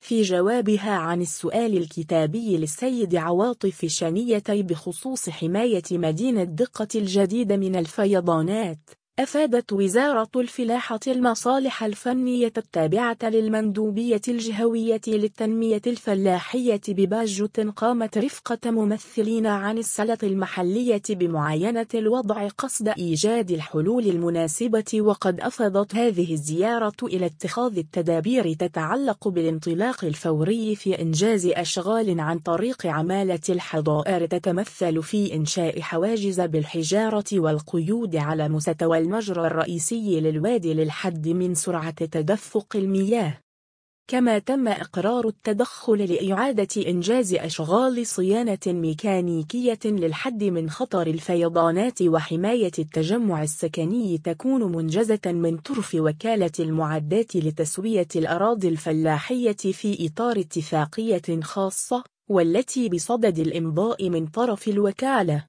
في جوابها عن السؤال الكتابي للسيد عواطف الشنيتي بخصوص حماية مدينة دقة الجديدة من الفيضانات، أفادت وزارة الفلاحة المصالح الفنية التابعة للمندوبية الجهوية للتنمية الفلاحية بباجة قامت رفقة ممثلين عن السلطة المحلية بمعاينة الوضع قصد إيجاد الحلول المناسبة. وقد أفضت هذه الزيارة إلى اتخاذ التدابير تتعلق بالانطلاق الفوري في إنجاز أشغال عن طريق عمالة الحظائر تتمثل في إنشاء حواجز بالحجارة والقيود على مستوى المجرى الرئيسي للوادي للحد من سرعة تدفق المياه. كما تم إقرار التدخل لإعادة إنجاز أشغال صيانة ميكانيكية للحد من خطر الفيضانات وحماية التجمع السكني تكون منجزة من طرف وكالة المعدات لتسوية الأراضي الفلاحية في إطار اتفاقية خاصة، والتي بصدد الإمضاء من طرف الوكالة.